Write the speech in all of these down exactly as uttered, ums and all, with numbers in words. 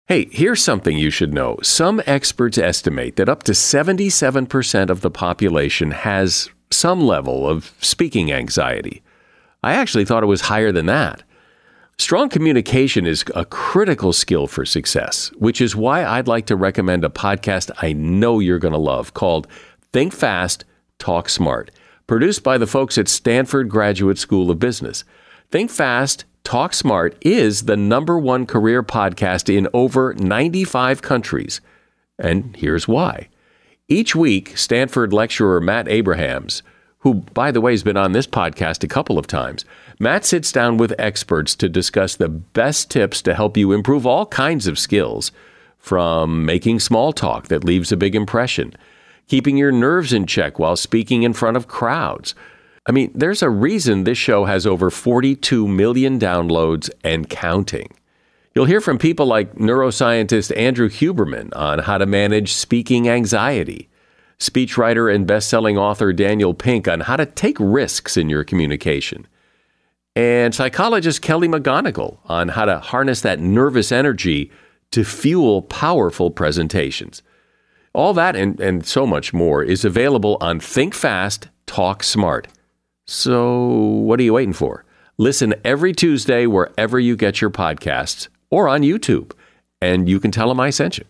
Hey, here's something you should know. Some experts estimate that up to seventy-seven percent of the population has some level of speaking anxiety. I actually thought it was higher than that. Strong communication is a critical skill for success, which is why I'd like to recommend a podcast I know you're going to love called Think Fast, Talk Smart, produced by the folks at Stanford Graduate School of Business. Think Fast, Talk Smart is the number one career podcast in over ninety-five countries. And here's why. Each week, Stanford lecturer Matt Abrahams, who, by the way, has been on this podcast a couple of times, Matt sits down with experts to discuss the best tips to help you improve all kinds of skills, from making small talk that leaves a big impression, keeping your nerves in check while speaking in front of crowds. I mean, there's a reason this show has over forty-two million downloads and counting. You'll hear from people like neuroscientist Andrew Huberman on how to manage speaking anxiety, speechwriter and best-selling author Daniel Pink on how to take risks in your communication, and psychologist Kelly McGonigal on how to harness that nervous energy to fuel powerful presentations. All that and, and so much more is available on Think Fast, Talk Smart. So what are you waiting for? Listen every Tuesday wherever you get your podcasts or on YouTube, and you can tell them I sent you.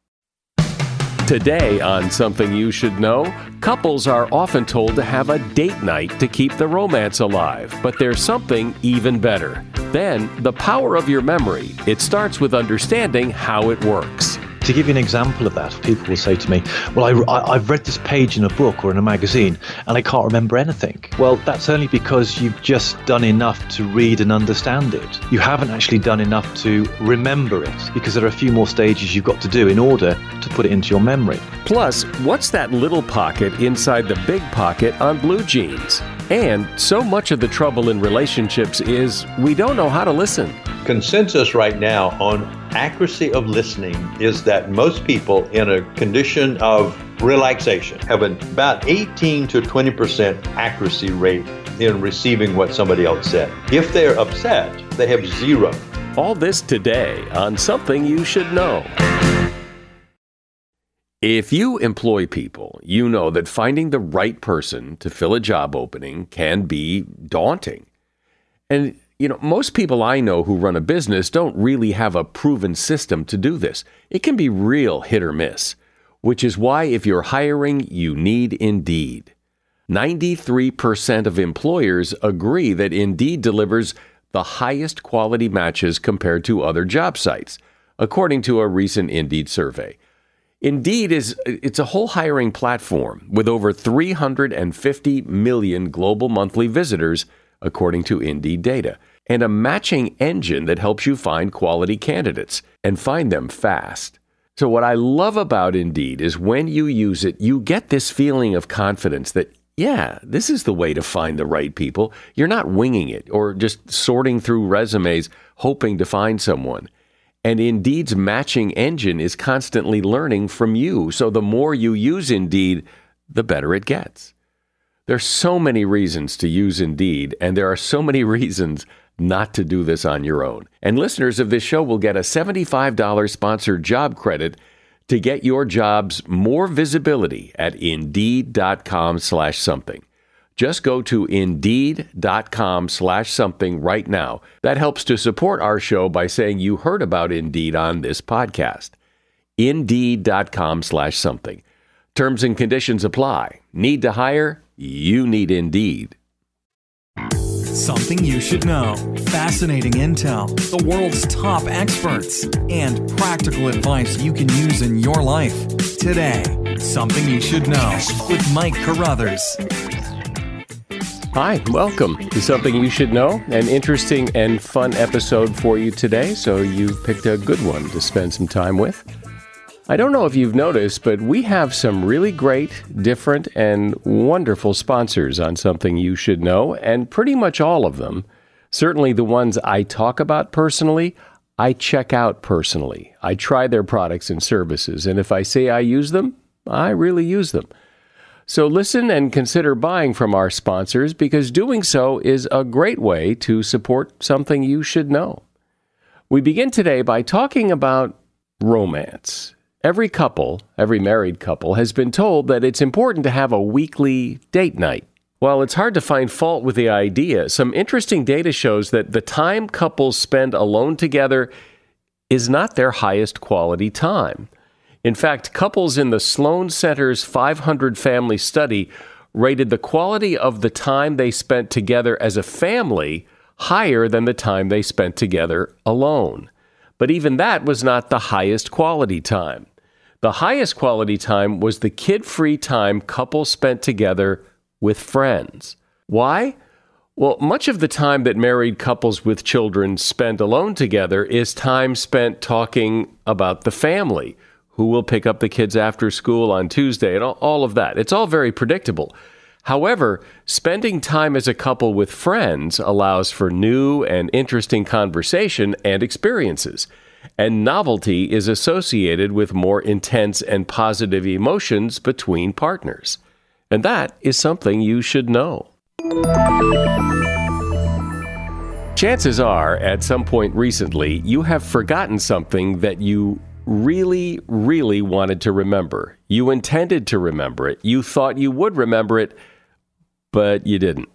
Today on Something You Should Know, couples are often told to have a date night to keep the romance alive, but there's something even better. Then, the power of your memory. It starts with understanding how it works. To give you an example of that, people will say to me, well, I, I, I've read this page in a book or in a magazine and I can't remember anything. Well, that's only because you've just done enough to read and understand it. You haven't actually done enough to remember it, because there are a few more stages you've got to do in order to put it into your memory. Plus, what's that little pocket inside the big pocket on blue jeans? And so much of the trouble in relationships is we don't know how to listen. Consensus right now on accuracy of listening is that most people in a condition of relaxation have an about eighteen to twenty percent accuracy rate in receiving what somebody else said. If they're upset, they have zero. All this today on Something You Should Know. If you employ people, you know that finding the right person to fill a job opening can be daunting. And, you know, most people I know who run a business don't really have a proven system to do this. It can be real hit or miss, which is why if you're hiring, you need Indeed. ninety-three percent of employers agree that Indeed delivers the highest quality matches compared to other job sites, according to a recent Indeed survey. Indeed is it's a whole hiring platform with over three hundred fifty million global monthly visitors, according to Indeed data, and a matching engine that helps you find quality candidates and find them fast. So what I love about Indeed is when you use it, you get this feeling of confidence that, yeah, this is the way to find the right people. You're not winging it or just sorting through resumes hoping to find someone. And Indeed's matching engine is constantly learning from you. So the more you use Indeed, the better it gets. There's so many reasons to use Indeed, and there are so many reasons not to do this on your own. And listeners of this show will get a seventy-five dollars sponsored job credit to get your jobs more visibility at Indeed.com slash something. Just go to Indeed.com slash something right now. That helps to support our show by saying you heard about Indeed on this podcast. Indeed.com slash something. Terms and conditions apply. Need to hire? You need Indeed. Something you should know. Fascinating intel, the world's top experts, and practical advice you can use in your life. Today, Something You Should Know with Mike Carruthers. Hi, welcome to Something You Should Know, an interesting and fun episode for you today, so you've picked a good one to spend some time with. I don't know if you've noticed, but we have some really great, different, and wonderful sponsors on Something You Should Know, and pretty much all of them, certainly the ones I talk about personally, I check out personally. I try their products and services, and if I say I use them, I really use them. So listen and consider buying from our sponsors, because doing so is a great way to support Something You Should Know. We begin today by talking about romance. Every couple, every married couple, has been told that it's important to have a weekly date night. While it's hard to find fault with the idea, some interesting data shows that the time couples spend alone together is not their highest quality time. In fact, couples in the Sloan Center's five hundred family study rated the quality of the time they spent together as a family higher than the time they spent together alone. But even that was not the highest quality time. The highest quality time was the kid-free time couples spent together with friends. Why? Well, much of the time that married couples with children spend alone together is time spent talking about the family, who will pick up the kids after school on Tuesday, and all of that. It's all very predictable. However, spending time as a couple with friends allows for new and interesting conversation and experiences. And novelty is associated with more intense and positive emotions between partners. And that is something you should know. Chances are, at some point recently, you have forgotten something that you really, really wanted to remember. You intended to remember it. You thought you would remember it, but you didn't.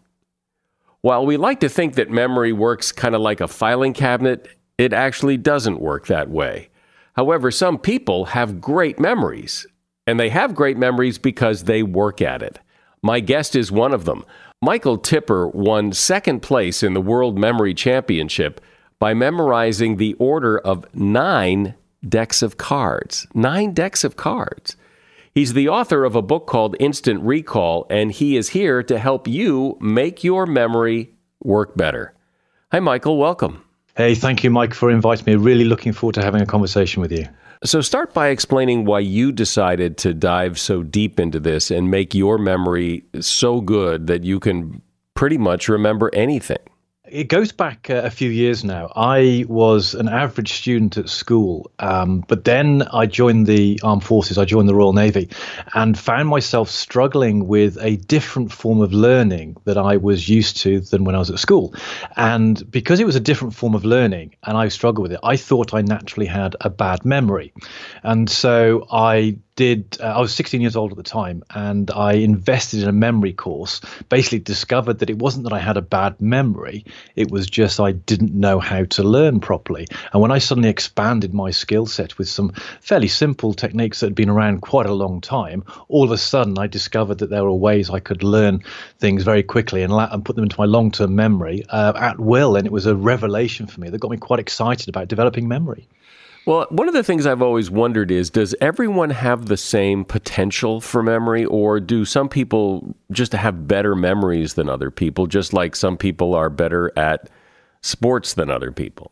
While we like to think that memory works kind of like a filing cabinet, it actually doesn't work that way. However, some people have great memories, and they have great memories because they work at it. My guest is one of them. Michael Tipper won second place in the World Memory Championship by memorizing the order of nine decks of cards. Nine decks of cards. He's the author of a book called Instant Recall, and he is here to help you make your memory work better. Hi, Michael. Welcome. Hey, thank you, Mike, for inviting me. Really looking forward to having a conversation with you. So start by explaining why you decided to dive so deep into this and make your memory so good that you can pretty much remember anything. It goes back uh, a few years now. I was an average student at school, um, but then I joined the armed forces. I joined the Royal Navy and found myself struggling with a different form of learning that I was used to than when I was at school. And because it was a different form of learning and I struggled with it, I thought I naturally had a bad memory. And so I did, uh, I was sixteen years old at the time, and I invested in a memory course, basically discovered that it wasn't that I had a bad memory, it was just I didn't know how to learn properly. And when I suddenly expanded my skill set with some fairly simple techniques that had been around quite a long time, all of a sudden I discovered that there were ways I could learn things very quickly and, la- and put them into my long-term memory uh, at will. And it was a revelation for me that got me quite excited about developing memory. Well, one of the things I've always wondered is, does everyone have the same potential for memory, or do some people just have better memories than other people, just like some people are better at sports than other people?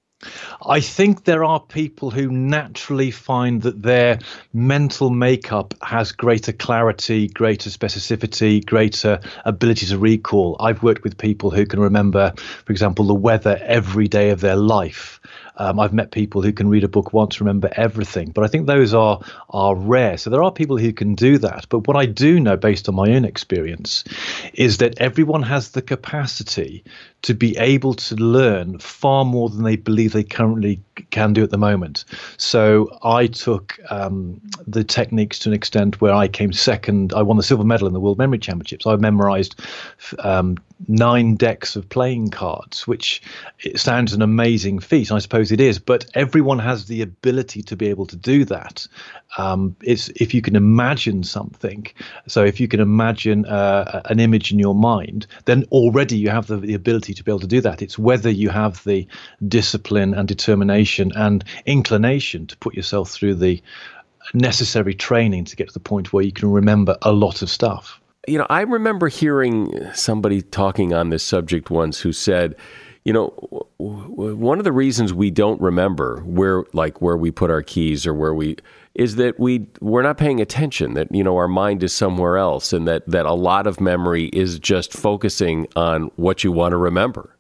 I think there are people who naturally find that their mental makeup has greater clarity, greater specificity, greater ability to recall. I've worked with people who can remember, for example, the weather every day of their life. Um, I've met people who can read a book once, remember everything, but I think those are are rare. So there are people who can do that. But what I do know, based on my own experience, is that everyone has the capacity to be able to learn far more than they believe they currently can do at the moment. So I took um, the techniques to an extent where I came second. I won the silver medal in the World Memory Championships. I memorized um, nine decks of playing cards, which it sounds an amazing feat, and I suppose it is, but everyone has the ability to be able to do that. Um, it's if you can imagine something, so if you can imagine uh, an image in your mind, then already you have the, the ability to be able to do that. It's whether you have the discipline and determination and inclination to put yourself through the necessary training to get to the point where you can remember a lot of stuff. You know, I remember hearing somebody talking on this subject once who said, you know, w- one of the reasons we don't remember where, like where we put our keys or where we, is that we, we're not paying attention, that, you know, our mind is somewhere else, and that, that a lot of memory is just focusing on what you want to remember.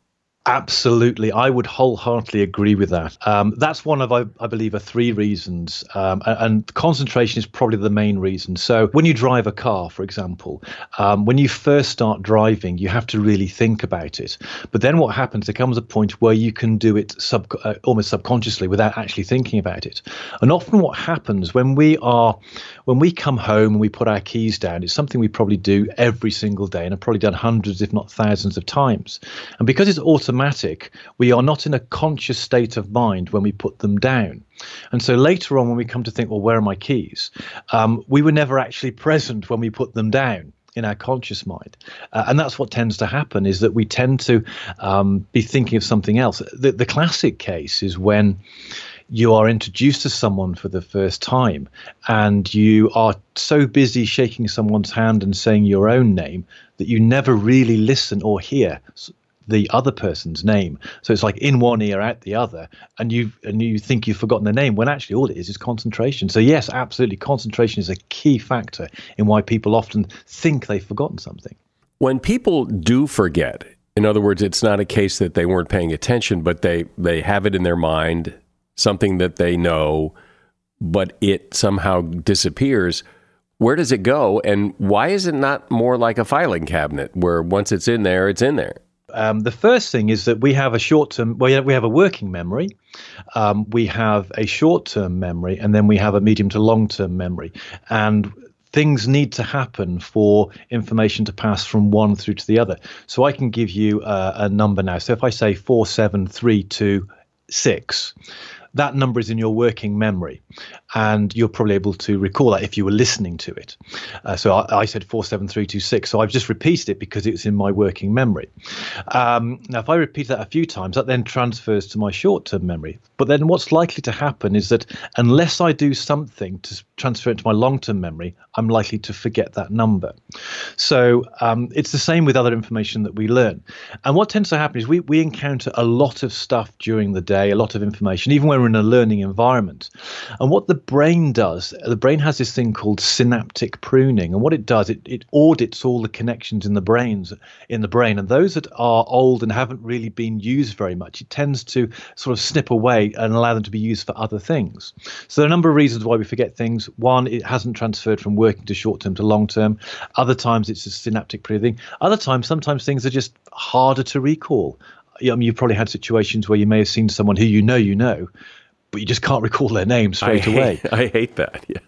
Absolutely. I would wholeheartedly agree with that. Um, that's one of, I, I believe, are three reasons. Um, and, and concentration is probably the main reason. So when you drive a car, for example, um, when you first start driving, you have to really think about it. But then what happens, there comes a point where you can do it sub, uh, almost subconsciously without actually thinking about it. And often what happens when we are, when we come home and we put our keys down, it's something we probably do every single day and have probably done hundreds, if not thousands of times. And because it's automatic, automatic, we are not in a conscious state of mind when we put them down. And so later on, when we come to think, well, where are my keys? Um, we were never actually present when we put them down in our conscious mind. Uh, and that's what tends to happen, is that we tend to um, be thinking of something else. The, the classic case is when you are introduced to someone for the first time and you are so busy shaking someone's hand and saying your own name that you never really listen or hear the other person's name. So it's like in one ear, out the other, and you and you think you've forgotten their name when actually all it is is concentration. So yes, absolutely, concentration is a key factor in why people often think they've forgotten something. When people do forget, in other words, it's not a case that they weren't paying attention, but they, they have it in their mind, something that they know, but it somehow disappears. Where does it go? And why is it not more like a filing cabinet where once it's in there, it's in there? Um, the first thing is that we have a short-term, well, we have a working memory, um, we have a short-term memory, and then we have a medium to long-term memory. And things need to happen for information to pass from one through to the other. So I can give you a, a number now. So if I say four seven three two six, that number is in your working memory, and you're probably able to recall that if you were listening to it. Uh, so I, I said four seven three two six, so I've just repeated it because it's in my working memory. Um, now, if I repeat that a few times, that then transfers to my short-term memory. But then what's likely to happen is that unless I do something to transfer it to my long-term memory, I'm likely to forget that number. So um, it's the same with other information that we learn. And what tends to happen is we, we encounter a lot of stuff during the day, a lot of information, even when we're in a learning environment. And what the brain does, the brain has this thing called synaptic pruning. And what it does, it, it audits all the connections in the brains in the brain. And those that are old and haven't really been used very much, it tends to sort of snip away and allow them to be used for other things. So there are a number of reasons why we forget things. One, it hasn't transferred from working to short term to long term. Other times it's a synaptic pruning. Other times, sometimes things are just harder to recall. I mean, you've probably had situations where you may have seen someone who you know you know, but you just can't recall their name straight I away. Hate, I hate that. Yeah,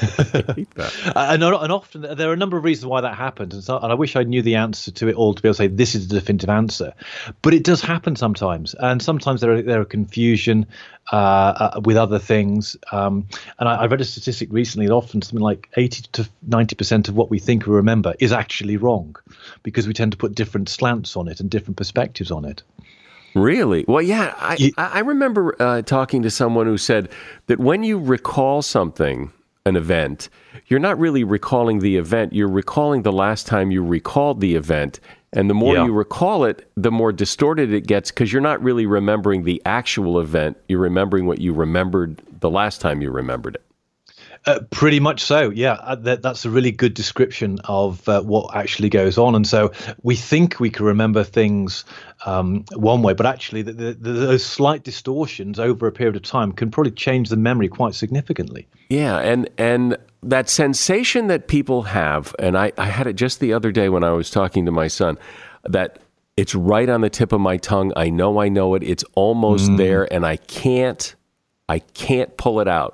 I hate that. and, and often there are a number of reasons why that happens, and, so, and I wish I knew the answer to it all to be able to say this is the definitive answer. But it does happen sometimes, and sometimes there are there are confusion uh, uh, with other things. Um, and I, I read a statistic recently that often something like eighty to ninety percent of what we think we remember is actually wrong, because we tend to put different slants on it and different perspectives on it. Really? Well, yeah, I, you, I remember uh, talking to someone who said that when you recall something, an event, you're not really recalling the event, you're recalling the last time you recalled the event. And the more yeah. you recall it, the more distorted it gets, because you're not really remembering the actual event, you're remembering what you remembered the last time you remembered it. Uh, pretty much so, yeah. Uh, that, that's a really good description of uh, what actually goes on. And so we think we can remember things um, one way, but actually the, the, the, those slight distortions over a period of time can probably change the memory quite significantly. Yeah, and and that sensation that people have, and I, I had it just the other day when I was talking to my son, that it's right on the tip of my tongue. I know I know it. It's almost mm. there, and I can't, I can't pull it out.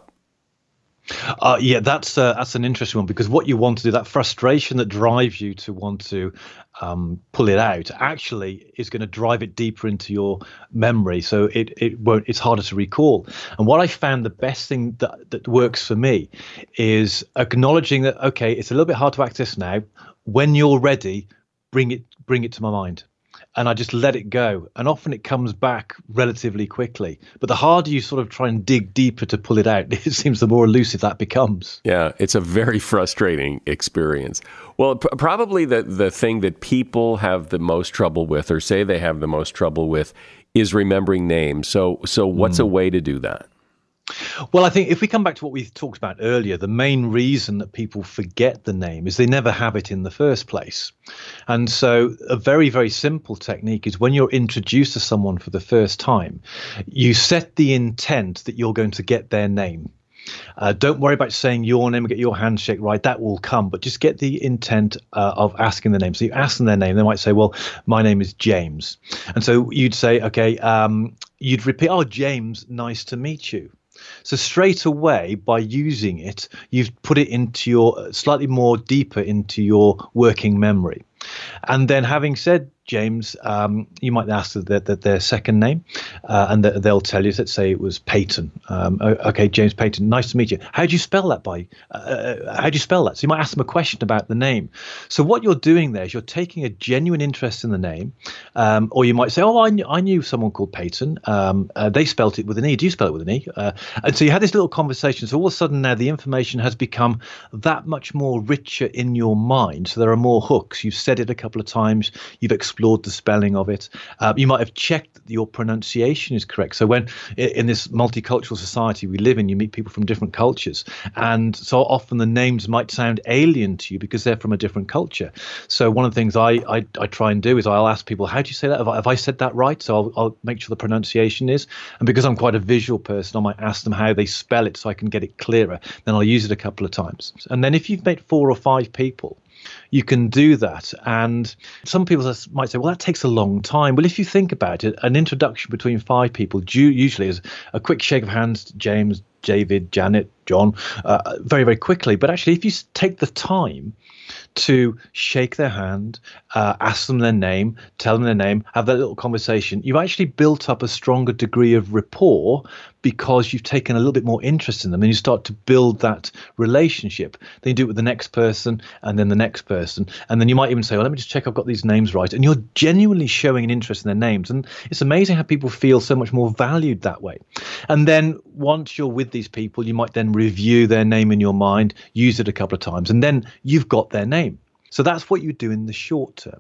Uh, yeah, that's uh, that's an interesting one, because what you want to do, that frustration that drives you to want to um, pull it out, actually is going to drive it deeper into your memory. So it it won't. It's harder to recall. And what I found the best thing that that works for me is acknowledging that, okay, it's a little bit hard to access now. When you're ready, bring it bring it to my mind. And I just let it go. And often it comes back relatively quickly. But the harder you sort of try and dig deeper to pull it out, it seems the more elusive that becomes. Yeah, it's a very frustrating experience. Well, pr- probably the, the thing that people have the most trouble with, or say they have the most trouble with, is remembering names. So, so what's mm. a way to do that? Well, I think if we come back to what we talked about earlier, the main reason that people forget the name is they never have it in the first place. And so a very, very simple technique is when you're introduced to someone for the first time, you set the intent that you're going to get their name. Uh, don't worry about saying your name and get your handshake right. That will come. But just get the intent uh, of asking the name. So you ask them their name. They might say, well, my name is James. And so you'd say, OK, um, you'd repeat, oh, James, nice to meet you. So straight away, by using it, you've put it into your slightly more deeper into your working memory. And then having said James, um, you might ask their, their, their second name, uh, and they'll tell you, let's say it was Peyton. Um, okay, James Peyton, nice to meet you. How do you spell that by? Uh, how do you spell that? So you might ask them a question about the name. So what you're doing there is you're taking a genuine interest in the name, um, or you might say, oh, I knew, I knew someone called Peyton. Um, uh, they spelt it with an E. Do you spell it with an E? Uh, and so you had this little conversation. So all of a sudden now the information has become that much more richer in your mind. So there are more hooks. You've said it a couple of times. You've explored the spelling of it. Uh, you might have checked that your pronunciation is correct. So when in this multicultural society we live in, you meet people from different cultures. And so often the names might sound alien to you because they're from a different culture. So one of the things I I, I try and do is I'll ask people, how do you say that? Have I, have I said that right? So I'll, I'll make sure the pronunciation is. And because I'm quite a visual person, I might ask them how they spell it so I can get it clearer. Then I'll use it a couple of times. And then if you've met four or five people, you can do that. And some people might say, well, that takes a long time. Well, if you think about it, an introduction between five people usually is a quick shake of hands, James, David, Janet, John, uh, very, very quickly. But actually, if you take the time to shake their hand, uh, ask them their name, tell them their name, have that little conversation, you've actually built up a stronger degree of rapport because you've taken a little bit more interest in them and you start to build that relationship. Then you do it with the next person and then the next person. And then you might even say, well, let me just check I've got these names right. And you're genuinely showing an interest in their names. And it's amazing how people feel so much more valued that way. And then once you're with these people, you might then review their name in your mind, use it a couple of times, and then you've got their name. So that's what you do in the short term.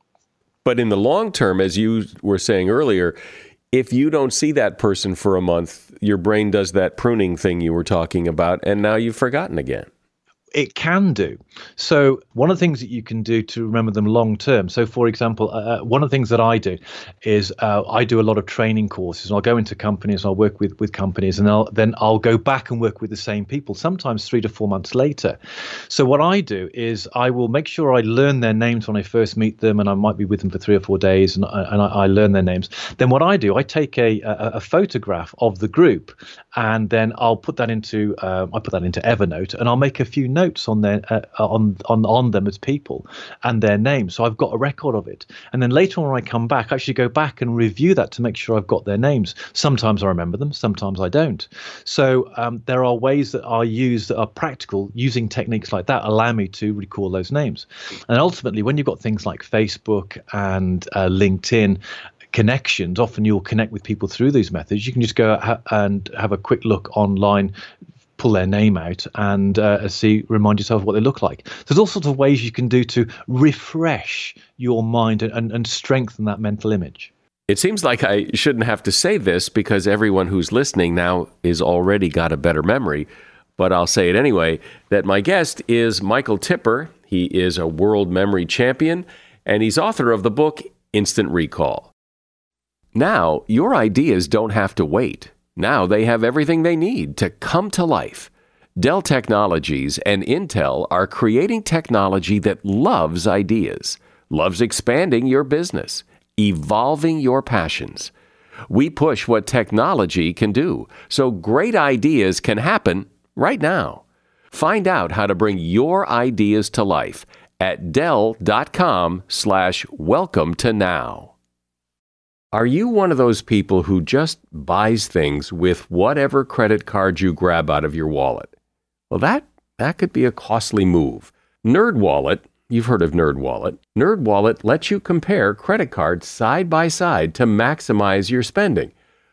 But in the long term, as you were saying earlier, if you don't see that person for a month, your brain does that pruning thing you were talking about, and now you've forgotten again. It can do. So one of the things that you can do to remember them long term. So, for example, uh, one of the things that I do is uh, I do a lot of training courses. And I'll go into companies and I'll work with, with companies and I'll, then I'll go back and work with the same people, sometimes three to four months later. So what I do is I will make sure I learn their names when I first meet them, and I might be with them for three or four days and, and I, I learn their names. Then what I do, I take a, a, a photograph of the group and then I'll put that into uh, I put that into Evernote and I'll make a few notes notes on their uh, on on on them as people and their names. So I've got a record of it. And then later on when I come back, I actually go back and review that to make sure I've got their names. Sometimes I remember them, sometimes I don't. So um, there are ways that I use that are practical. Using techniques like that allow me to recall those names. And ultimately, when you've got things like Facebook and uh, LinkedIn connections, often you'll connect with people through these methods. You can just go ha- and have a quick look online, pull their name out and uh, see, remind yourself of what they look like. There's all sorts of ways you can do to refresh your mind and, and, and strengthen that mental image. It seems like I shouldn't have to say this because everyone who's listening now is already got a better memory, but I'll say it anyway, that my guest is Michael Tipper. He is a world memory champion, and he's author of the book Instant Recall. Now, your ideas don't have to wait. Now they have everything they need to come to life. Dell Technologies and Intel are creating technology that loves ideas, loves expanding your business, evolving your passions. We push what technology can do, so great ideas can happen right now. Find out how to bring your ideas to life at Dell.com slash welcome to now. Are you one of those people who just buys things with whatever credit card you grab out of your wallet? Well, that, that could be a costly move. NerdWallet, you've heard of NerdWallet. NerdWallet lets you compare credit cards side by side to maximize your spending.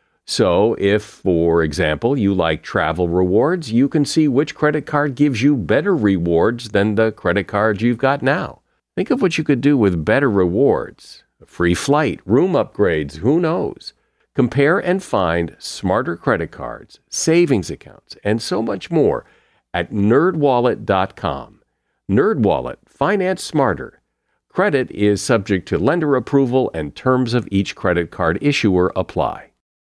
So if, for example, you like travel rewards, you can see which credit card gives you better rewards than the credit card you've got now. Think of what you could do with better rewards. A free flight, room upgrades, who knows? Compare and find smarter credit cards, savings accounts, and so much more at nerd wallet dot com. NerdWallet, finance smarter. Credit is subject to lender approval and terms of each credit card issuer apply.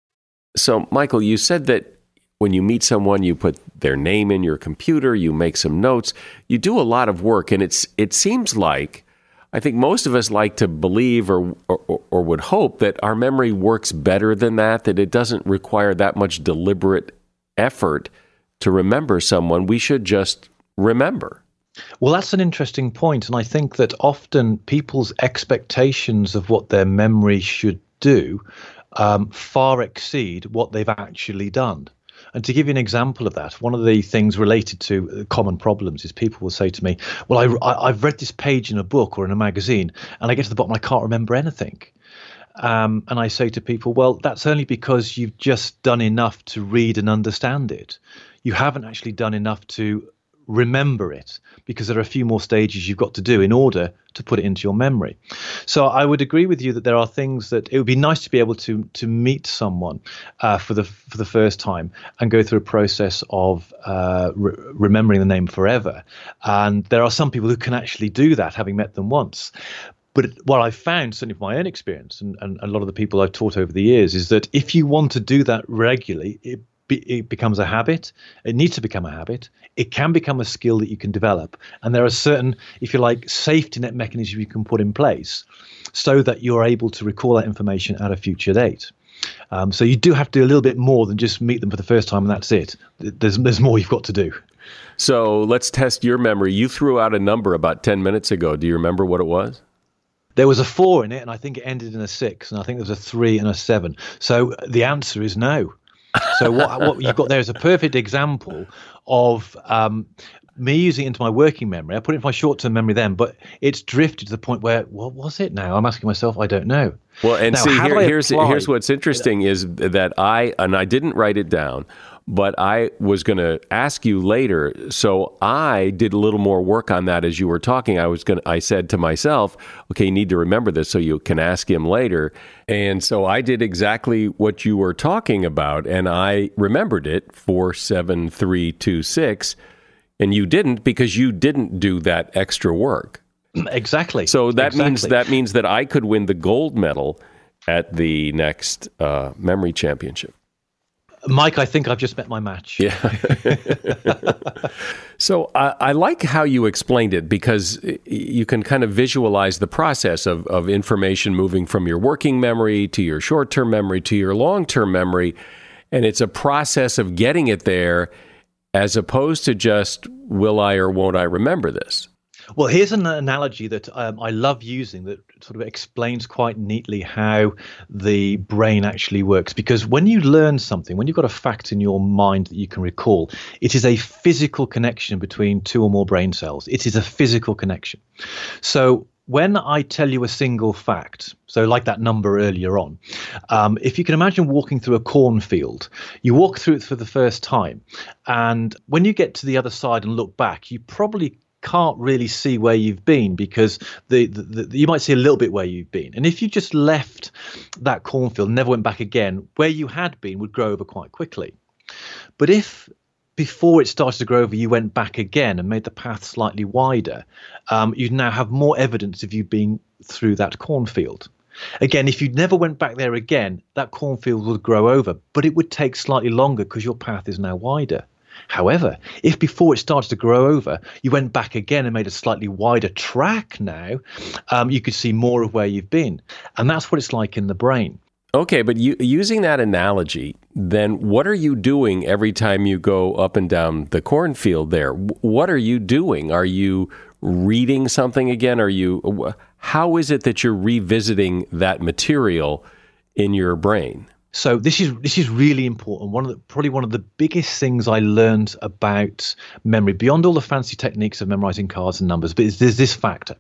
So, Michael, you said that when you meet someone, you put their name in your computer, you make some notes, you do a lot of work, and it's it seems like I think most of us like to believe or, or or would hope that our memory works better than that, that it doesn't require that much deliberate effort to remember someone. We should just remember. Well, that's an interesting point. And I think that often people's expectations of what their memory should do um, far exceed what they've actually done. And to give you an example of that, one of the things related to common problems is people will say to me, well, I, I, I've read this page in a book or in a magazine, and I get to the bottom, I can't remember anything. Um, and I say to people, well, that's only because you've just done enough to read and understand it. You haven't actually done enough to remember it, because there are a few more stages you've got to do in order to put it into your memory. So I would agree with you that there are things that it would be nice to be able to to meet someone uh, for the for the first time and go through a process of uh, re- remembering the name forever. And there are some people who can actually do that, having met them once. But what I've found, certainly from my own experience, and, and a lot of the people I've taught over the years, is that if you want to do that regularly, it Be, it becomes a habit. It needs to become a habit. It can become a skill that you can develop. And there are certain, if you like, safety net mechanisms you can put in place so that you're able to recall that information at a future date. Um, so you do have to do a little bit more than just meet them for the first time and that's it. There's, there's more you've got to do. So let's test your memory. You threw out a number about ten minutes ago. Do you remember what it was? There was a four in it, and I think it ended in a six, and I think there was a three and a seven. So the answer is no. So what what you've got there is a perfect example of um, me using it into my working memory. I put it into my short-term memory then, but it's drifted to the point where, what was it now? I'm asking myself, I don't know. Well, and now, see, here, here's apply, here's what's interesting is that I, and I didn't write it down, but I was going to ask you later. So I did a little more work on that as you were talking. I was going to, I said to myself, okay, you need to remember this so you can ask him later. And so I did exactly what you were talking about, and I remembered it, four seven three two six, and you didn't because you didn't do that extra work. Exactly. So that exactly. means that means that I could win the gold medal at the next uh, memory championship. Mike, I think I've just met my match. Yeah. So I, I like how you explained it, because you can kind of visualize the process of, of information moving from your working memory to your short-term memory to your long-term memory. And it's a process of getting it there as opposed to just, will I or won't I remember this? Well, here's an analogy that um, I love using that sort of explains quite neatly how the brain actually works. Because when you learn something, when you've got a fact in your mind that you can recall, it is a physical connection between two or more brain cells. It is a physical connection. So when I tell you a single fact, so like that number earlier on, um, if you can imagine walking through a cornfield, you walk through it for the first time. And when you get to the other side and look back, you probably can't really see where you've been, because the, the, the you might see a little bit where you've been. And if you just left that cornfield, never went back again, where you had been would grow over quite quickly. But if before it started to grow over, you went back again and made the path slightly wider, um, you'd now have more evidence of you being through that cornfield. Again, if you never went back there again, that cornfield would grow over, but it would take slightly longer because your path is now wider. However, if before it started to grow over, you went back again and made a slightly wider track now, um, you could see more of where you've been. And that's what it's like in the brain. Okay, but you, using that analogy, then what are you doing every time you go up and down the cornfield there? What are you doing? Are you reading something again? Are you? How is it that you're revisiting that material in your brain? So this is this is really important. One of the, probably one of the biggest things I learned about memory, beyond all the fancy techniques of memorizing cards and numbers, but is, there's this factor.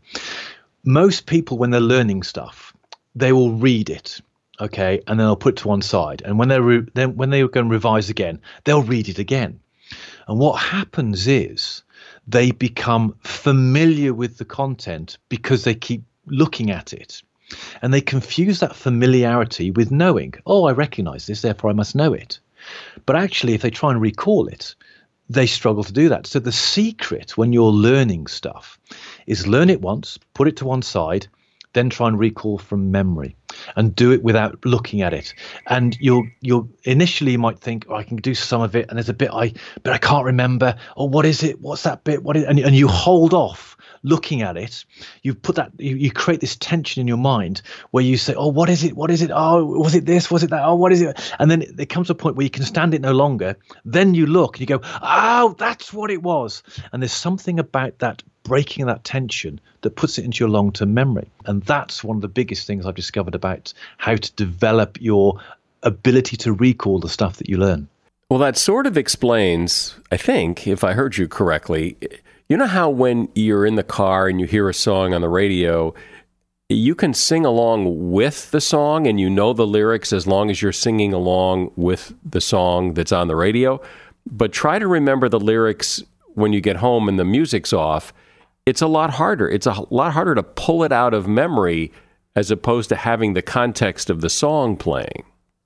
Most people, when they're learning stuff, they will read it, okay, and then they'll put it to one side. And when they're re- then when they're going to revise again, they'll read it again. And what happens is they become familiar with the content because they keep looking at it. And they confuse that familiarity with knowing. Oh, I recognize this, therefore I must know it. But actually, if they try and recall it, they struggle to do that. So the secret when you're learning stuff is learn it once, put it to one side, then try and recall from memory and do it without looking at it. And you'll you'll initially you might think, oh, I can do some of it, and there's a bit I but I can't remember. Oh, what is it? What's that bit? What is and, and you hold off looking at it. You put that you, you create this tension in your mind where you say, oh, what is it? What is it? Oh, was it this? Was it that? Oh, what is it? And then it comes to a point where you can stand it no longer. Then you look and you go, oh, that's what it was. And there's something about that breaking that tension that puts it into your long-term memory. And that's one of the biggest things I've discovered about how to develop your ability to recall the stuff that you learn. Well, that sort of explains, I think, if I heard you correctly, you know how when you're in the car and you hear a song on the radio, you can sing along with the song and you know the lyrics as long as you're singing along with the song that's on the radio. But try to remember the lyrics when you get home and the music's off. It's a lot harder. It's a lot harder to pull it out of memory as opposed to having the context of the song playing.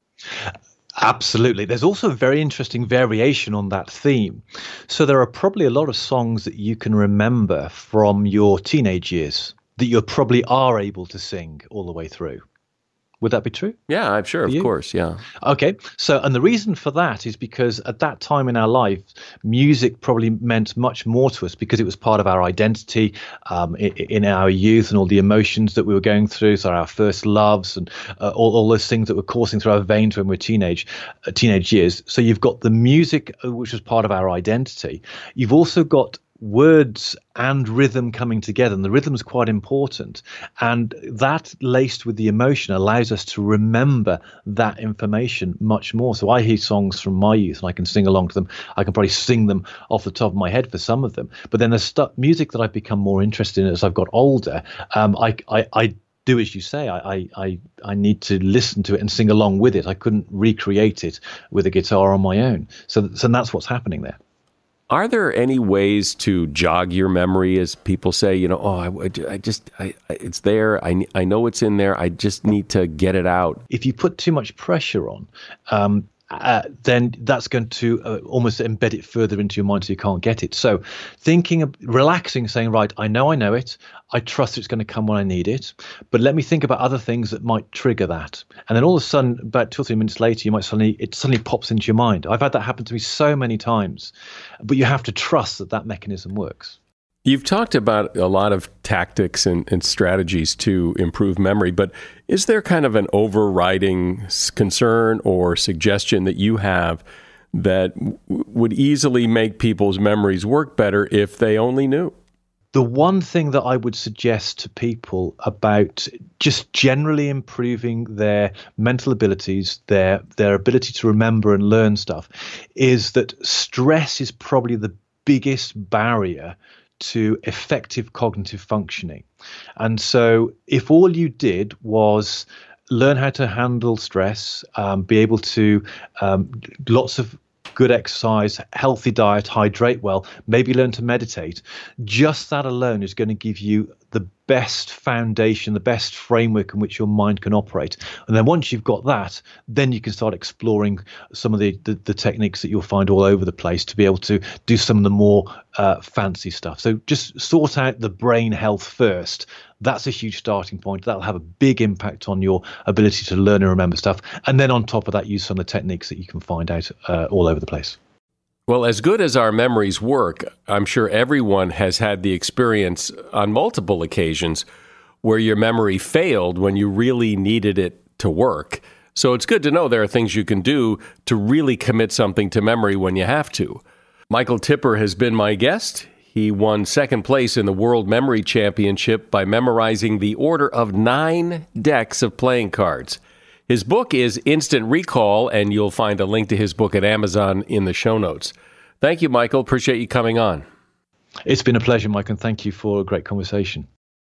Absolutely. There's also a very interesting variation on that theme. So there are probably a lot of songs that you can remember from your teenage years that you probably are able to sing all the way through. Would that be true? Yeah, I'm sure, of you? course, yeah. Okay, so, and the reason for that is because at that time in our life, music probably meant much more to us because it was part of our identity um, in, in our youth and all the emotions that we were going through, so our first loves and uh, all, all those things that were coursing through our veins when we were teenage, uh, teenage years. So you've got the music, which was part of our identity. You've also got words and rhythm coming together, and the rhythm is quite important, and that laced with the emotion allows us to remember that information much more. So I hear songs from my youth and I can sing along to them. I can probably sing them off the top of my head for some of them, but then the stu- music that I've become more interested in as I've got older, um, I, I, I do as you say. I, I I need to listen to it and sing along with it. I couldn't recreate it with a guitar on my own. So, so that's what's happening there. Are there any ways to jog your memory, as people say, you know, oh, I, I just, I, it's there. I, I know it's in there. I just need to get it out. If you put too much pressure on, um, uh, then that's going to uh, almost embed it further into your mind so you can't get it. So thinking of relaxing, saying, right, I know I know it. I trust it's going to come when I need it. But let me think about other things that might trigger that. And then all of a sudden, about two or three minutes later, you might suddenly, it suddenly pops into your mind. I've had that happen to me so many times. But you have to trust that that mechanism works. You've talked about a lot of tactics and, and strategies to improve memory, but is there kind of an overriding concern or suggestion that you have that w- would easily make people's memories work better if they only knew? The one thing that I would suggest to people about just generally improving their mental abilities, their their ability to remember and learn stuff, is that stress is probably the biggest barrier to effective cognitive functioning. And so if all you did was learn how to handle stress, um, be able to um, lots of good exercise, healthy diet, hydrate well, maybe learn to meditate, just that alone is going to give you the best foundation, the best framework in which your mind can operate. And then once you've got that, then you can start exploring some of the, the, the techniques that you'll find all over the place to be able to do some of the more uh, fancy stuff. So just sort out the brain health first. That's a huge starting point. That'll have a big impact on your ability to learn and remember stuff. And then on top of that, use some of the techniques that you can find out uh, all over the place. Well, as good as our memories work, I'm sure everyone has had the experience on multiple occasions where your memory failed when you really needed it to work. So it's good to know there are things you can do to really commit something to memory when you have to. Michael Tipper has been my guest. He won second place in the World Memory Championship by memorizing the order of nine decks of playing cards. His book is Instant Recall, and you'll find a link to his book at Amazon in the show notes. Thank you, Michael. Appreciate you coming on. It's been a pleasure, Mike, and thank you for a great conversation.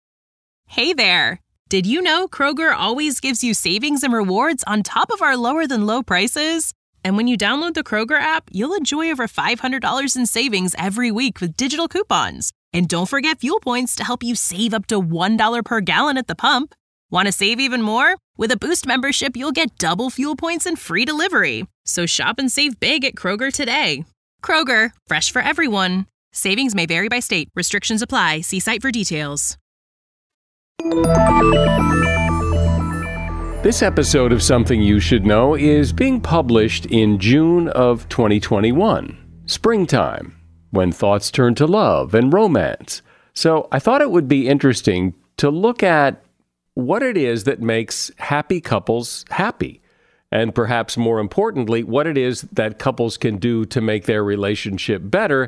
Hey there. Did you know Kroger always gives you savings and rewards on top of our lower than low prices? And when you download the Kroger app, you'll enjoy over five hundred dollars in savings every week with digital coupons. And don't forget fuel points to help you save up to one dollar per gallon at the pump. Want to save even more? With a Boost membership, you'll get double fuel points and free delivery. So shop and save big at Kroger today. Kroger, fresh for everyone. Savings may vary by state. Restrictions apply. See site for details. This episode of Something You Should Know is being published in June of twenty twenty-one, springtime, when thoughts turn to love and romance. So I thought it would be interesting to look at what it is that makes happy couples happy. And perhaps more importantly, what it is that couples can do to make their relationship better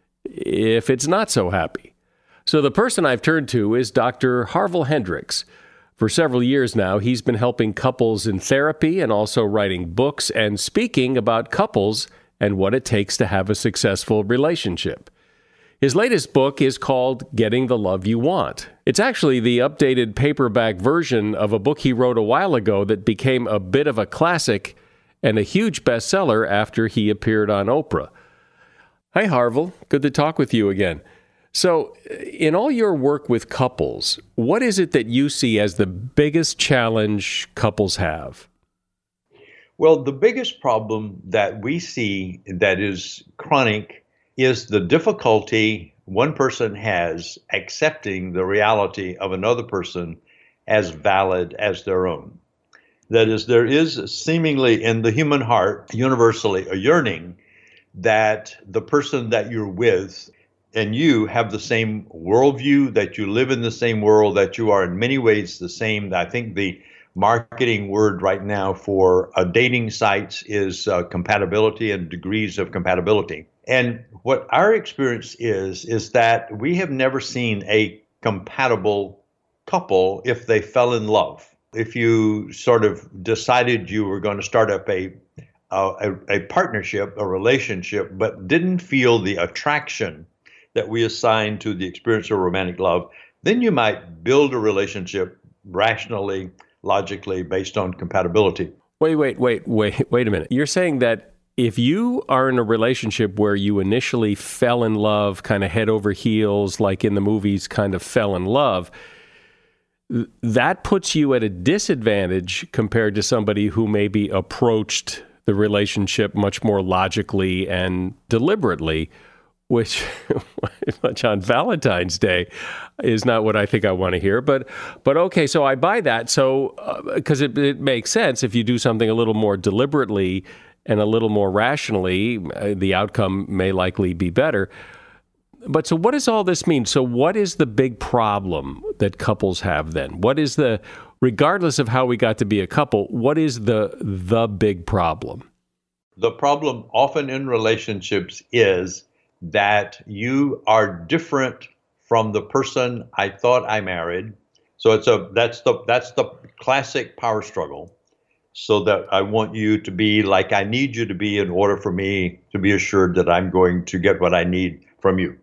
if it's not so happy. So the person I've turned to is Doctor Harville Hendrix. For several years now, he's been helping couples in therapy and also writing books and speaking about couples and what it takes to have a successful relationship. His latest book is called Getting the Love You Want. It's actually the updated paperback version of a book he wrote a while ago that became a bit of a classic and a huge bestseller after he appeared on Oprah. Hi, Harville. Good to talk with you again. So, in all your work with couples, what is it that you see as the biggest challenge couples have? Well, the biggest problem that we see that is chronic is the difficulty one person has accepting the reality of another person as valid as their own. That is, there is seemingly in the human heart, universally, a yearning that the person that you're with and you have the same worldview, that you live in the same world, that you are in many ways the same. I think the marketing word right now for uh, dating sites is uh, compatibility and degrees of compatibility. And what our experience is, is that we have never seen a compatible couple if they fell in love. If you sort of decided you were going to start up a, a, a partnership, a relationship, but didn't feel the attraction that we assign to the experience of romantic love, then you might build a relationship rationally, logically, based on compatibility. Wait, wait, wait, wait, wait a minute. You're saying that if you are in a relationship where you initially fell in love, kind of head over heels, like in the movies, kind of fell in love, th- that puts you at a disadvantage compared to somebody who maybe approached the relationship much more logically and deliberately, which, which on Valentine's Day is not what I think I want to hear. But, but okay, so I buy that. So, because uh, it, it makes sense if you do something a little more deliberately and a little more rationally, uh, the outcome may likely be better. But so what does all this mean? So what is the big problem that couples have then? What is the, regardless of how we got to be a couple, what is the the big problem? The problem often in relationships is that you are different from the person I thought I married. So it's a that's the that's the classic power struggle. So that I want you to be like I need you to be in order for me to be assured that I'm going to get what I need from you.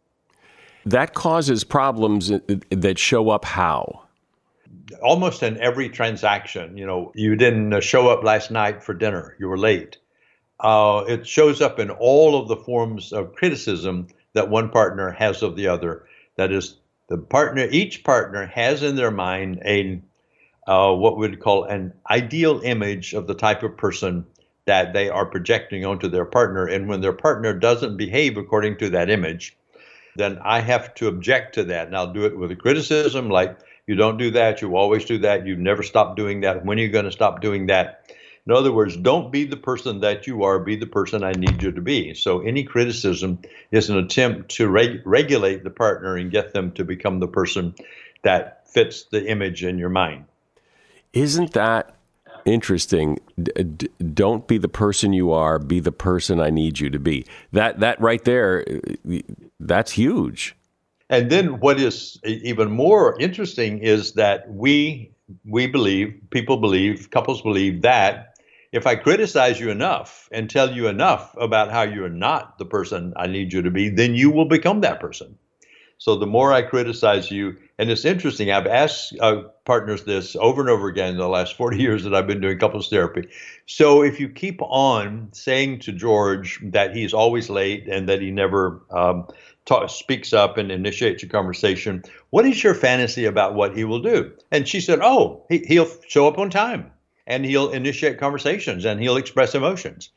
That causes problems that show up how? Almost in every transaction. You know, you didn't show up last night for dinner. You were late. Uh, it shows up in all of the forms of criticism that one partner has of the other. That is, the partner, each partner has in their mind a Uh, what we'd call an ideal image of the type of person that they are projecting onto their partner. And when their partner doesn't behave according to that image, then I have to object to that. And I'll do it with a criticism like, you don't do that, you always do that, you never stop doing that, when are you going to stop doing that? In other words, don't be the person that you are, be the person I need you to be. So any criticism is an attempt to reg- regulate the partner and get them to become the person that fits the image in your mind. Isn't that interesting? D- d- don't be the person you are, be the person I need you to be. That that right there, that's huge. And then what is even more interesting is that we we believe, people believe, couples believe that if I criticize you enough and tell you enough about how you're not the person I need you to be, then you will become that person. So the more I criticize you, and it's interesting, I've asked uh, partners this over and over again in the last forty years that I've been doing couples therapy. So if you keep on saying to George that he's always late and that he never um, talk, speaks up and initiates a conversation, what is your fantasy about what he will do? And she said, oh, he, he'll show up on time and he'll initiate conversations and he'll express emotions.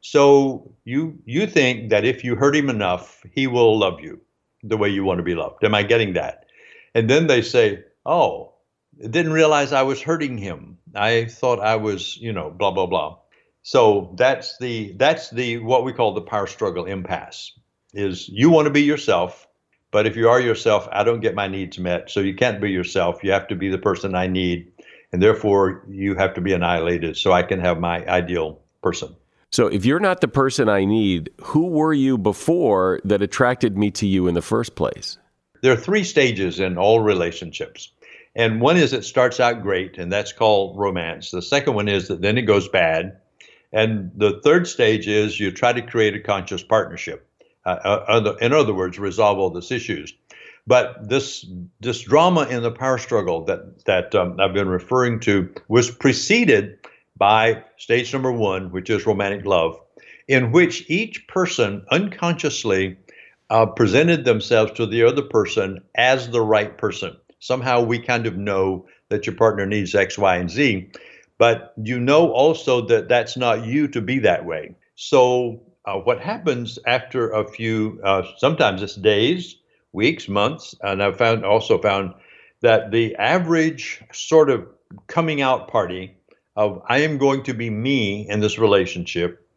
So you you think that if you hurt him enough, he will love you the way you want to be loved. Am I getting that? And then they say, oh, I didn't realize I was hurting him. I thought I was, you know, blah, blah, blah. So that's the that's the what we call the power struggle impasse, is you want to be yourself, but if you are yourself, I don't get my needs met. So you can't be yourself. You have to be the person I need. And therefore, you have to be annihilated so I can have my ideal person. So if you're not the person I need, who were you before that attracted me to you in the first place? There are three stages in all relationships. And one is it starts out great, and that's called romance. The second one is that then it goes bad. And the third stage is you try to create a conscious partnership. Uh, in other words, resolve all these issues. But this this drama in the power struggle that, that um, I've been referring to was preceded by stage number one, which is romantic love, in which each person unconsciously uh, presented themselves to the other person as the right person. Somehow we kind of know that your partner needs X, Y, and Z, but you know also that that's not you to be that way. So uh, what happens after a few, uh, sometimes it's days, weeks, months, and I've found also found that the average sort of coming out party of I am going to be me in this relationship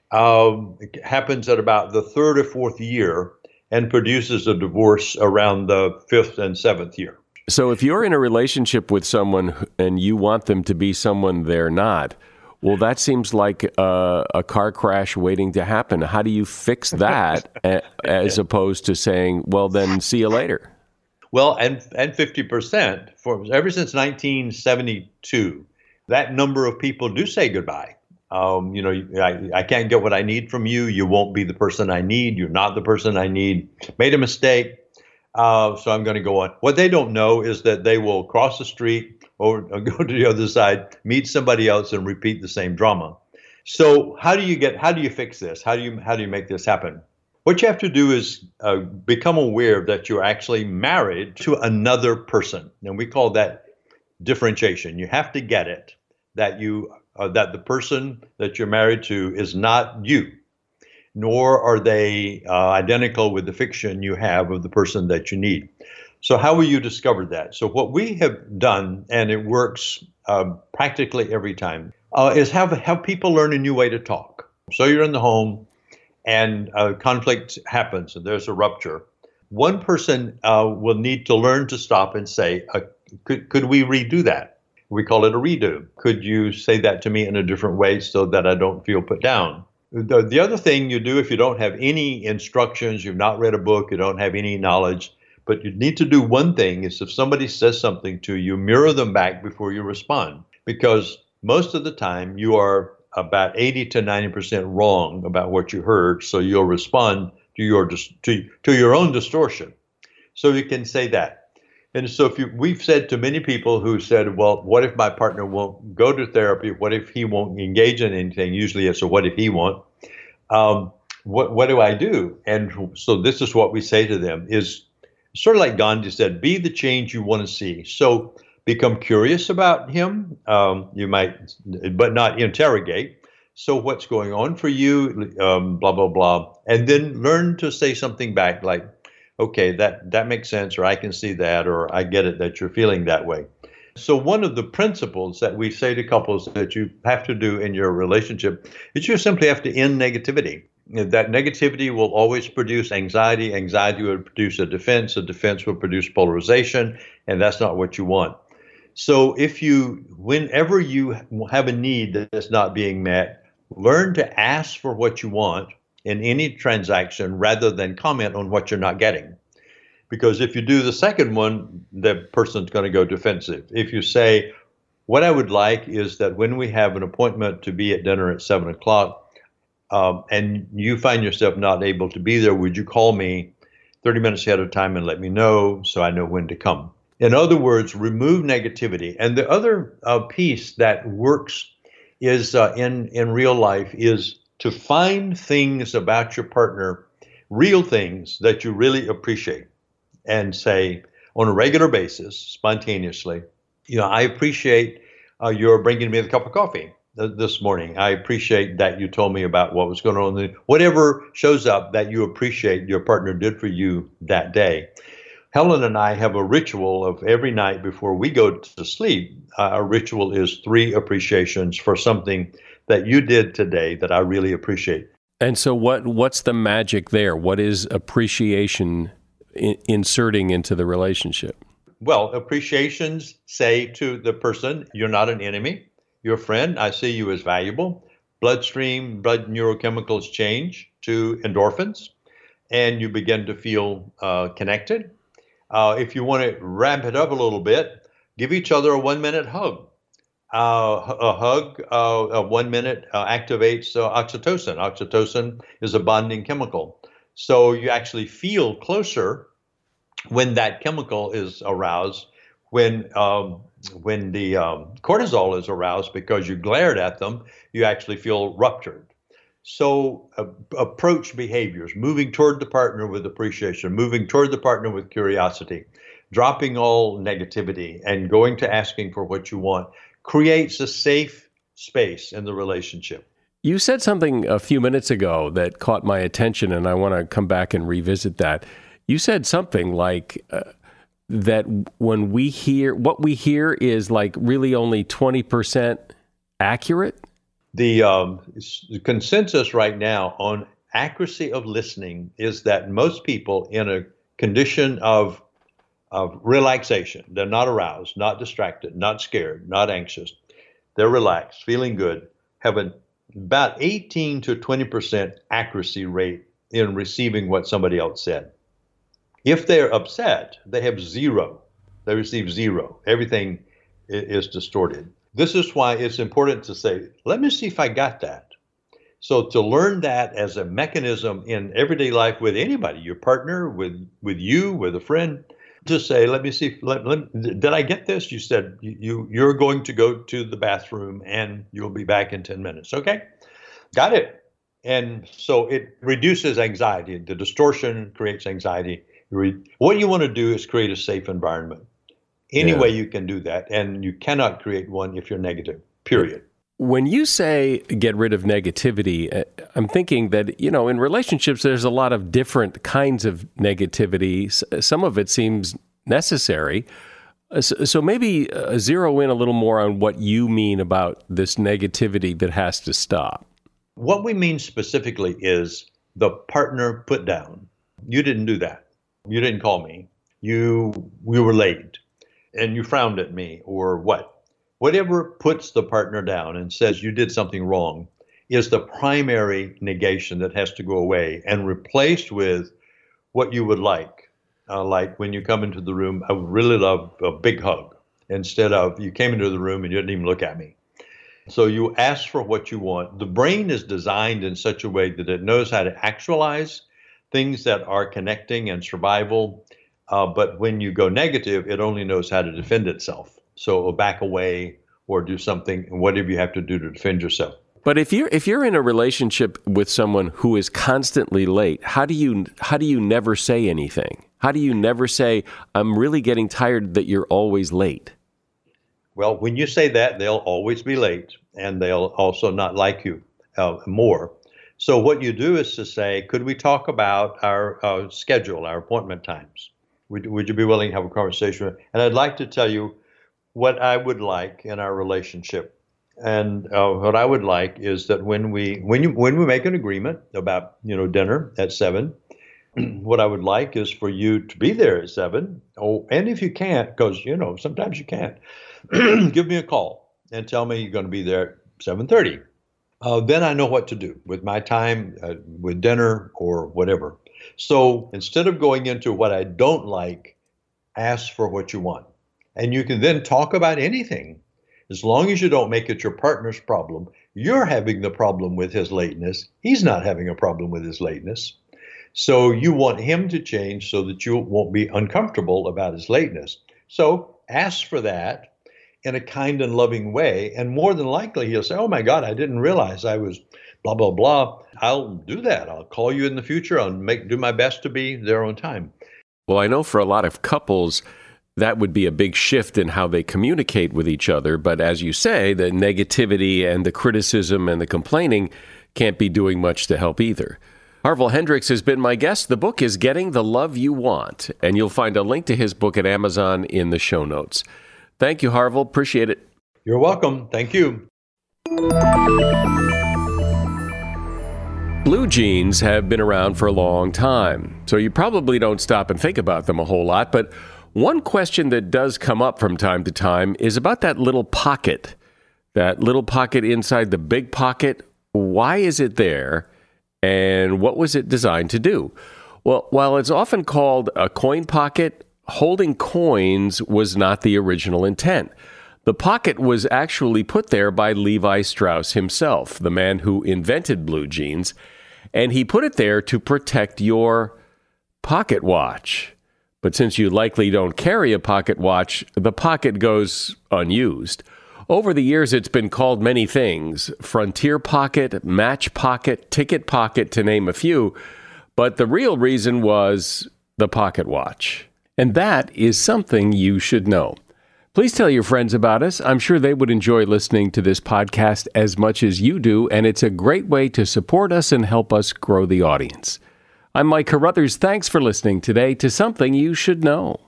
um, happens at about the third or fourth year and produces a divorce around the fifth and seventh year. So if you're in a relationship with someone and you want them to be someone they're not, well, that seems like a, a car crash waiting to happen. How do you fix that as opposed to saying, well, then see you later? Well, and and fifty percent, for ever since nineteen seventy-two, that number of people do say goodbye. Um, you know, I, I can't get what I need from you. You won't be the person I need. You're not the person I need. Made a mistake. Uh, so I'm going to go on. What they don't know is that they will cross the street or, or go to the other side, meet somebody else, and repeat the same drama. So how do you get? How do you fix this? How do you how do you make this happen? What you have to do is uh, become aware that you're actually married to another person, and we call that differentiation. You have to get it that you uh, that the person that you're married to is not you, nor are they uh, identical with the fiction you have of the person that you need. So how will you discover that? So what we have done, and it works uh, practically every time, uh, is have have people learn a new way to talk. So you're in the home, and a conflict happens, and there's a rupture. One person uh, will need to learn to stop and say, uh, could, could we redo that? We call it a redo. Could you say that to me in a different way so that I don't feel put down? The, the other thing you do if you don't have any instructions, you've not read a book, you don't have any knowledge, but you need to do one thing is if somebody says something to you, mirror them back before you respond. Because most of the time you are about eighty to ninety percent wrong about what you heard, so you'll respond to your to, to your own distortion. So you can say that. And so if you, we've said to many people who said, well, what if my partner won't go to therapy? What if he won't engage in anything? Usually it's a what if he won't? Um, what, what do I do? And so this is what we say to them is sort of like Gandhi said, be the change you want to see. So become curious about him. Um, you might, but not interrogate. So what's going on for you? Um, blah, blah, blah. And then learn to say something back like, okay, that, that makes sense, or I can see that, or I get it that you're feeling that way. So one of the principles that we say to couples that you have to do in your relationship is you simply have to end negativity. That negativity will always produce anxiety. Anxiety will produce a defense. A defense will produce polarization, and that's not what you want. So if you, whenever you have a need that's not being met, learn to ask for what you want in any transaction rather than comment on what you're not getting. Because if you do the second one, the person's going to go defensive. If you say, what I would like is that when we have an appointment to be at dinner at seven o'clock, um, and you find yourself not able to be there, would you call me thirty minutes ahead of time and let me know so I know when to come. In other words, remove negativity. And the other uh, piece that works is uh, in, in real life is to find things about your partner, real things that you really appreciate, and say on a regular basis, spontaneously, you know, I appreciate uh, your bringing me the cup of coffee th- this morning. I appreciate that you told me about what was going on. Whatever shows up that you appreciate your partner did for you that day. Helen and I have a ritual of every night before we go to sleep. Uh, our ritual is three appreciations for something that you did today that I really appreciate. And so what what's the magic there? What is appreciation in, inserting into the relationship? Well, appreciations say to the person, you're not an enemy, you're a friend. I see you as valuable. Bloodstream, blood neurochemicals change to endorphins, and you begin to feel uh, connected. Uh, if you want to ramp it up a little bit, give each other a one-minute hug. Uh, a hug, uh, a one minute uh, activates uh, oxytocin. Oxytocin is a bonding chemical. So you actually feel closer when that chemical is aroused, when um, when the um, cortisol is aroused because you glared at them, you actually feel ruptured. So uh, approach behaviors, moving toward the partner with appreciation, moving toward the partner with curiosity, dropping all negativity and going to asking for what you want creates a safe space in the relationship. You said something a few minutes ago that caught my attention, and I want to come back and revisit that. You said something like uh, that when we hear, what we hear is like really only twenty percent accurate? The, um, the consensus right now on accuracy of listening is that most people in a condition of of relaxation, they're not aroused, not distracted, not scared, not anxious, they're relaxed, feeling good, have an about eighteen to twenty percent accuracy rate in receiving what somebody else said. If they're upset, they have zero. They receive zero. Everything is distorted. This is why it's important to say, let me see if I got that. So to learn that as a mechanism in everyday life with anybody, your partner, with, with you, with a friend, just say, let me see, let, let, did I get this? You said you, you're going to go to the bathroom and you'll be back in ten minutes. Okay, got it. And so it reduces anxiety. The distortion creates anxiety. What you want to do is create a safe environment. Any Yeah. way you can do that, and you cannot create one if you're negative, period. When you say get rid of negativity, uh, I'm thinking that, you know, in relationships, there's a lot of different kinds of negativity. S- Some of it seems necessary. Uh, So so maybe uh, zero in a little more on what you mean about this negativity that has to stop. What we mean specifically is the partner put down. You didn't do that. You didn't call me. You, you were late and you frowned at me, or what? Whatever puts the partner down and says you did something wrong is the primary negation that has to go away and replaced with what you would like. Uh, like when you come into the room, I would really love a big hug instead of you came into the room and you didn't even look at me. So you ask for what you want. The brain is designed in such a way that it knows how to actualize things that are connecting and survival. Uh, but when you go negative, it only knows how to defend itself. So it'll back away or do something, whatever you have to do to defend yourself. But if you're if you're in a relationship with someone who is constantly late, how do you how do you never say anything? How do you never say, I'm really getting tired that you're always late? Well, when you say that, they'll always be late, and they'll also not like you uh, more. So what you do is to say, could we talk about our uh, schedule, our appointment times? Would, would you be willing to have a conversation? And I'd like to tell you what I would like in our relationship. And uh, what I would like is that when we when you when we make an agreement about, you know, dinner at seven, what I would like is for you to be there at seven. Oh, and if you can't, because you know sometimes you can't, give me a call and tell me you're going to be there at seven thirty. Uh, then I know what to do with my time, uh, with dinner or whatever. So instead of going into what I don't like, ask for what you want. And you can then talk about anything. As long as you don't make it your partner's problem, you're having the problem with his lateness. He's not having a problem with his lateness. So you want him to change so that you won't be uncomfortable about his lateness. So ask for that in a kind and loving way. And more than likely, he'll say, oh my God, I didn't realize I was blah, blah, blah. I'll do that. I'll call you in the future. I'll make do my best to be there on time. Well, I know for a lot of couples, that would be a big shift in how they communicate with each other. But as you say, the negativity and the criticism and the complaining can't be doing much to help either. Harville Hendrix has been my guest. The book is Getting the Love You Want, and you'll find a link to his book at Amazon in the show notes. Thank you, Harville. Appreciate it. You're welcome. Thank you. Blue jeans have been around for a long time, so you probably don't stop and think about them a whole lot. But one question that does come up from time to time is about that little pocket, that little pocket inside the big pocket. Why is it there? And what was it designed to do? Well, while it's often called a coin pocket, holding coins was not the original intent. The pocket was actually put there by Levi Strauss himself, the man who invented blue jeans, and he put it there to protect your pocket watch. But since you likely don't carry a pocket watch, the pocket goes unused. Over the years, it's been called many things: frontier pocket, match pocket, ticket pocket, to name a few. But the real reason was the pocket watch. And that is something you should know. Please tell your friends about us. I'm sure they would enjoy listening to this podcast as much as you do, and it's a great way to support us and help us grow the audience. I'm Mike Carruthers. Thanks for listening today to Something You Should Know.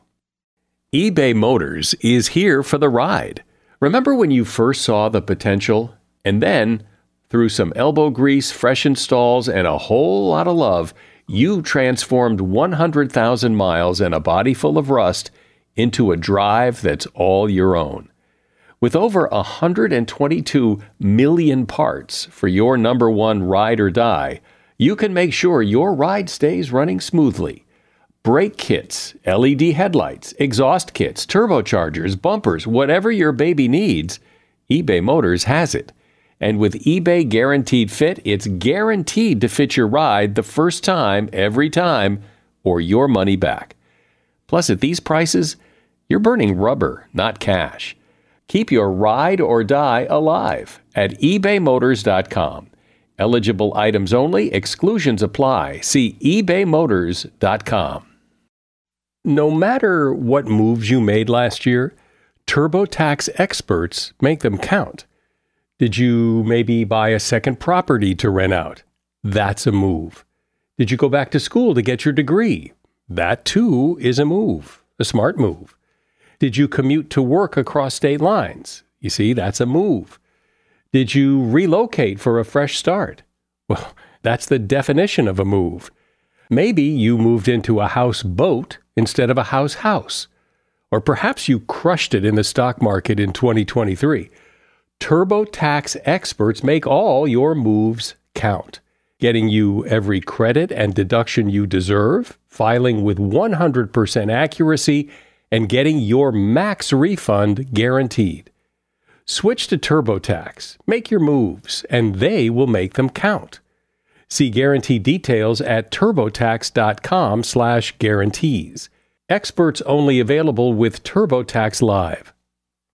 eBay Motors is here for the ride. Remember when you first saw the potential? And then, through some elbow grease, fresh installs, and a whole lot of love, you transformed one hundred thousand miles and a body full of rust into a drive that's all your own. With over one hundred twenty-two million parts for your number one ride or die, you can make sure your ride stays running smoothly. Brake kits, L E D headlights, exhaust kits, turbochargers, bumpers, whatever your baby needs, eBay Motors has it. And with eBay Guaranteed Fit, it's guaranteed to fit your ride the first time, every time, or your money back. Plus, at these prices, you're burning rubber, not cash. Keep your ride or die alive at ebay motors dot com. Eligible items only. Exclusions apply. See ebay motors dot com. No matter what moves you made last year, TurboTax experts make them count. Did you maybe buy a second property to rent out? That's a move. Did you go back to school to get your degree? That too is a move, a smart move. Did you commute to work across state lines? You see, that's a move. Did you relocate for a fresh start? Well, that's the definition of a move. Maybe you moved into a house boat instead of a house house. Or perhaps you crushed it in the stock market in twenty twenty-three. TurboTax experts make all your moves count, getting you every credit and deduction you deserve, filing with one hundred percent accuracy, and getting your max refund guaranteed. Switch to TurboTax, make your moves, and they will make them count. See guarantee details at turbotax.com slash guarantees. Experts only available with TurboTax Live.